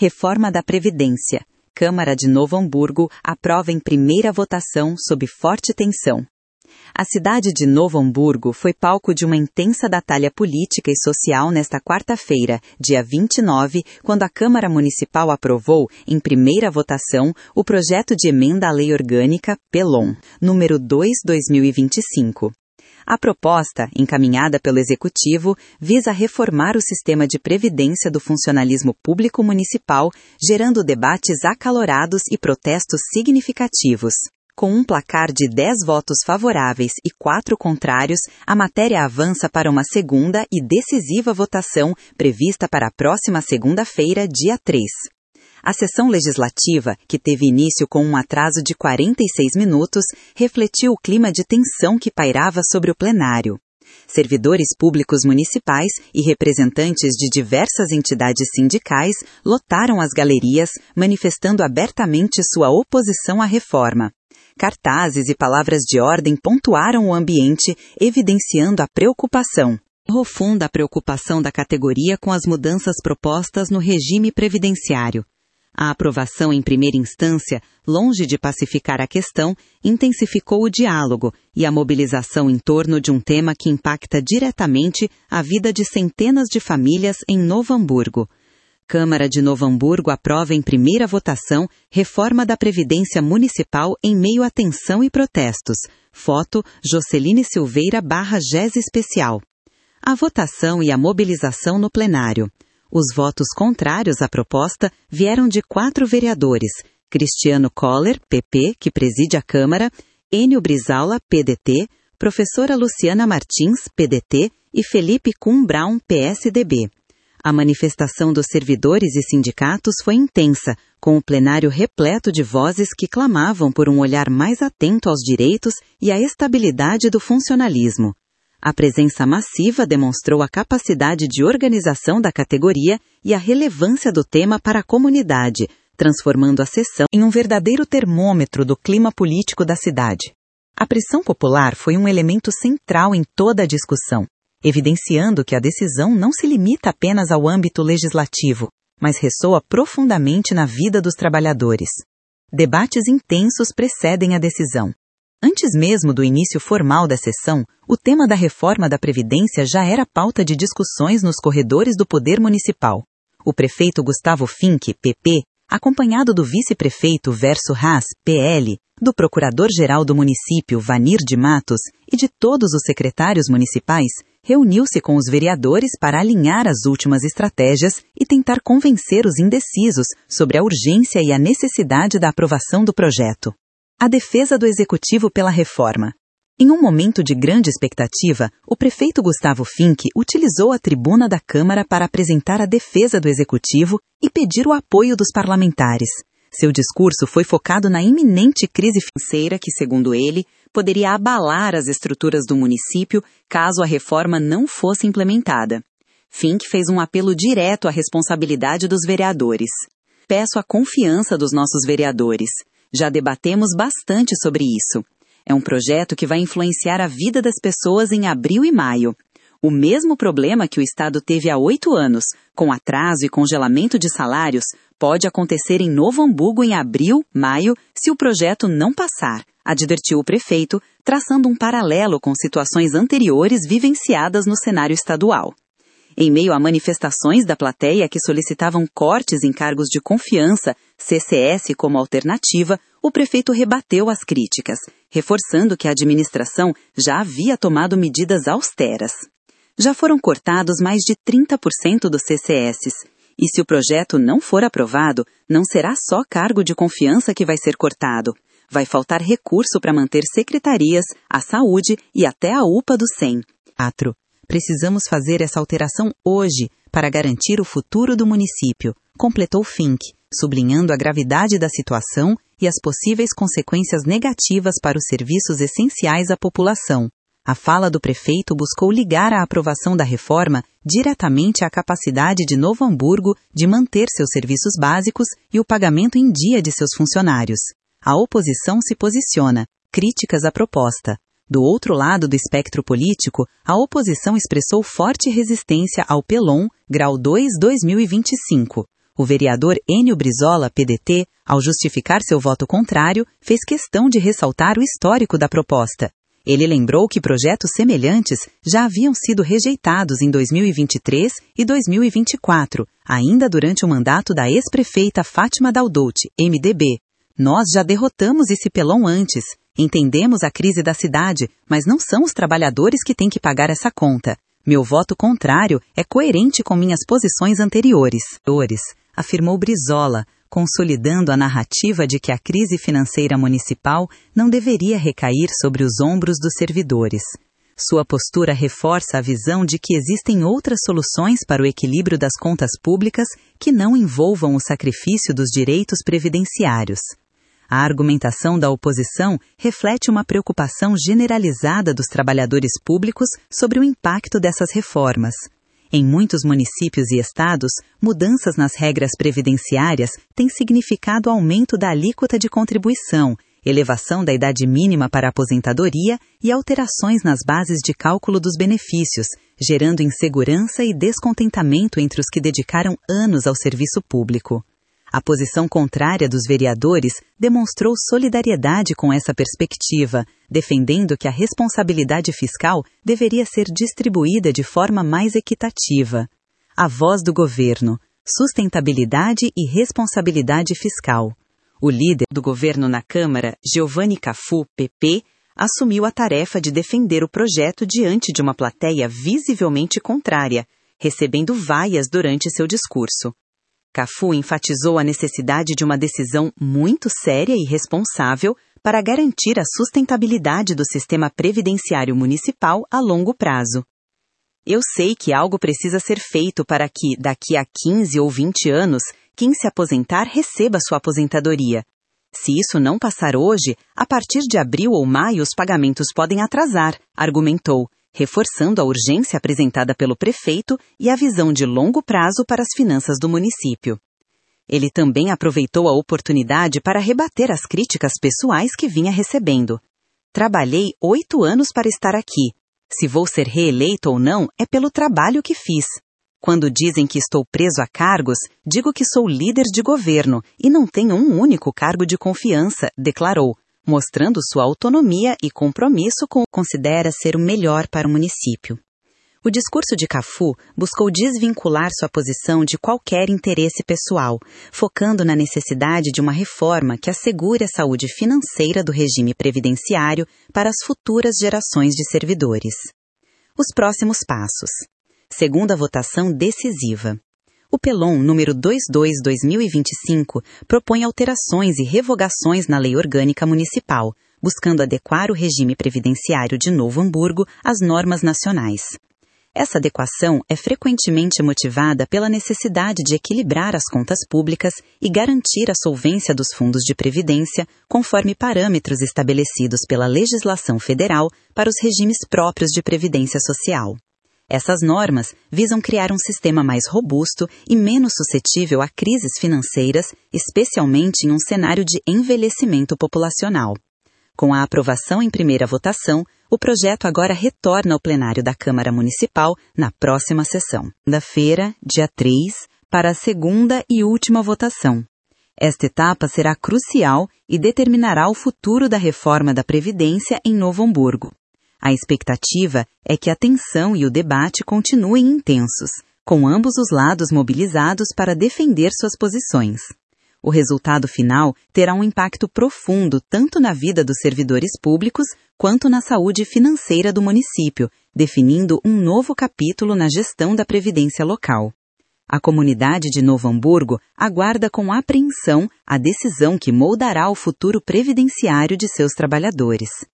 Reforma da Previdência. Câmara de Novo Hamburgo aprova em primeira votação sob forte tensão. A cidade de Novo Hamburgo foi palco de uma intensa batalha política e social nesta quarta-feira, dia 29, quando a Câmara Municipal aprovou, em primeira votação, o projeto de emenda à Lei Orgânica, PELON, número 2/2025. A proposta, encaminhada pelo Executivo, visa reformar o sistema de previdência do funcionalismo público municipal, gerando debates acalorados e protestos significativos. Com um placar de 10 votos favoráveis e 4 contrários, a matéria avança para uma segunda e decisiva votação prevista para a próxima segunda-feira, dia 3. A sessão legislativa, que teve início com um atraso de 46 minutos, refletiu o clima de tensão que pairava sobre o plenário. Servidores públicos municipais e representantes de diversas entidades sindicais lotaram as galerias, manifestando abertamente sua oposição à reforma. Cartazes e palavras de ordem pontuaram o ambiente, evidenciando a preocupação. Profunda a preocupação da categoria com as mudanças propostas no regime previdenciário. A aprovação em primeira instância, longe de pacificar a questão, intensificou o diálogo e a mobilização em torno de um tema que impacta diretamente a vida de centenas de famílias em Novo Hamburgo. Câmara de Novo Hamburgo aprova em primeira votação reforma da Previdência Municipal em meio a tensão e protestos. Foto, Joceline Silveira /GES Especial. A votação e a mobilização no plenário. Os votos contrários à proposta vieram de 4 vereadores: Cristiano Koller, PP, que preside a Câmara, Enio Brizola, PDT, professora Luciana Martins, PDT, e Felipe Kuhn Braun, PSDB. A manifestação dos servidores e sindicatos foi intensa, com o plenário repleto de vozes que clamavam por um olhar mais atento aos direitos e à estabilidade do funcionalismo. A presença massiva demonstrou a capacidade de organização da categoria e a relevância do tema para a comunidade, transformando a sessão em um verdadeiro termômetro do clima político da cidade. A pressão popular foi um elemento central em toda a discussão, evidenciando que a decisão não se limita apenas ao âmbito legislativo, mas ressoa profundamente na vida dos trabalhadores. Debates intensos precedem a decisão. Antes mesmo do início formal da sessão, o tema da reforma da Previdência já era pauta de discussões nos corredores do Poder Municipal. O prefeito Gustavo Fink, PP, acompanhado do vice-prefeito Verso Haas, PL, do procurador-geral do município, Vanir de Matos, e de todos os secretários municipais, reuniu-se com os vereadores para alinhar as últimas estratégias e tentar convencer os indecisos sobre a urgência e a necessidade da aprovação do projeto. A defesa do Executivo pela reforma. Em um momento de grande expectativa, o prefeito Gustavo Fink utilizou a tribuna da Câmara para apresentar a defesa do Executivo e pedir o apoio dos parlamentares. Seu discurso foi focado na iminente crise financeira que, segundo ele, poderia abalar as estruturas do município caso a reforma não fosse implementada. Fink fez um apelo direto à responsabilidade dos vereadores. Peço a confiança dos nossos vereadores. Já debatemos bastante sobre isso. É um projeto que vai influenciar a vida das pessoas em abril e maio. O mesmo problema que o Estado teve há 8 anos, com atraso e congelamento de salários, pode acontecer em Novo Hamburgo em abril, maio, se o projeto não passar, advertiu o prefeito, traçando um paralelo com situações anteriores vivenciadas no cenário estadual. Em meio a manifestações da plateia que solicitavam cortes em cargos de confiança, CCS como alternativa, o prefeito rebateu as críticas, reforçando que a administração já havia tomado medidas austeras. Já foram cortados mais de 30% dos CCS, e se o projeto não for aprovado, não será só cargo de confiança que vai ser cortado. Vai faltar recurso para manter secretarias, a saúde e até a UPA do SEM. Precisamos fazer essa alteração hoje para garantir o futuro do município, completou Fink, sublinhando a gravidade da situação e as possíveis consequências negativas para os serviços essenciais à população. A fala do prefeito buscou ligar a aprovação da reforma diretamente à capacidade de Novo Hamburgo de manter seus serviços básicos e o pagamento em dia de seus funcionários. A oposição se posiciona. Críticas à proposta. Do outro lado do espectro político, a oposição expressou forte resistência ao PELON, grau 2/2025. O vereador Enio Brizola, PDT, ao justificar seu voto contrário, fez questão de ressaltar o histórico da proposta. Ele lembrou que projetos semelhantes já haviam sido rejeitados em 2023 e 2024, ainda durante o mandato da ex-prefeita Fátima Daldouti, MDB. Nós já derrotamos esse pelão antes. Entendemos a crise da cidade, mas não são os trabalhadores que têm que pagar essa conta. Meu voto contrário é coerente com minhas posições anteriores, afirmou Brizola, consolidando a narrativa de que a crise financeira municipal não deveria recair sobre os ombros dos servidores. Sua postura reforça a visão de que existem outras soluções para o equilíbrio das contas públicas que não envolvam o sacrifício dos direitos previdenciários. A argumentação da oposição reflete uma preocupação generalizada dos trabalhadores públicos sobre o impacto dessas reformas. Em muitos municípios e estados, mudanças nas regras previdenciárias têm significado aumento da alíquota de contribuição, elevação da idade mínima para a aposentadoria e alterações nas bases de cálculo dos benefícios, gerando insegurança e descontentamento entre os que dedicaram anos ao serviço público. A posição contrária dos vereadores demonstrou solidariedade com essa perspectiva, defendendo que a responsabilidade fiscal deveria ser distribuída de forma mais equitativa. A voz do governo: sustentabilidade e responsabilidade fiscal. O líder do governo na Câmara, Giovanni Cafu, PP, assumiu a tarefa de defender o projeto diante de uma plateia visivelmente contrária, recebendo vaias durante seu discurso. Cafu enfatizou a necessidade de uma decisão muito séria e responsável para garantir a sustentabilidade do sistema previdenciário municipal a longo prazo. Eu sei que algo precisa ser feito para que, daqui a 15 ou 20 anos, quem se aposentar receba sua aposentadoria. Se isso não passar hoje, a partir de abril ou maio os pagamentos podem atrasar, argumentou, reforçando a urgência apresentada pelo prefeito e a visão de longo prazo para as finanças do município. Ele também aproveitou a oportunidade para rebater as críticas pessoais que vinha recebendo. Trabalhei 8 anos para estar aqui. Se vou ser reeleito ou não é pelo trabalho que fiz. Quando dizem que estou preso a cargos, digo que sou líder de governo e não tenho um único cargo de confiança, declarou, mostrando sua autonomia e compromisso com o que considera ser o melhor para o município. O discurso de Cafu buscou desvincular sua posição de qualquer interesse pessoal, focando na necessidade de uma reforma que assegure a saúde financeira do regime previdenciário para as futuras gerações de servidores. Os próximos passos. Segunda votação decisiva. O PELON número 22/2025 propõe alterações e revogações na Lei Orgânica Municipal, buscando adequar o regime previdenciário de Novo Hamburgo às normas nacionais. Essa adequação é frequentemente motivada pela necessidade de equilibrar as contas públicas e garantir a solvência dos fundos de previdência conforme parâmetros estabelecidos pela legislação federal para os regimes próprios de previdência social. Essas normas visam criar um sistema mais robusto e menos suscetível a crises financeiras, especialmente em um cenário de envelhecimento populacional. Com a aprovação em primeira votação, o projeto agora retorna ao plenário da Câmara Municipal na próxima sessão, segunda-feira, dia 3, para a segunda e última votação. Esta etapa será crucial e determinará o futuro da reforma da Previdência em Novo Hamburgo. A expectativa é que a tensão e o debate continuem intensos, com ambos os lados mobilizados para defender suas posições. O resultado final terá um impacto profundo tanto na vida dos servidores públicos quanto na saúde financeira do município, definindo um novo capítulo na gestão da previdência local. A comunidade de Novo Hamburgo aguarda com apreensão a decisão que moldará o futuro previdenciário de seus trabalhadores.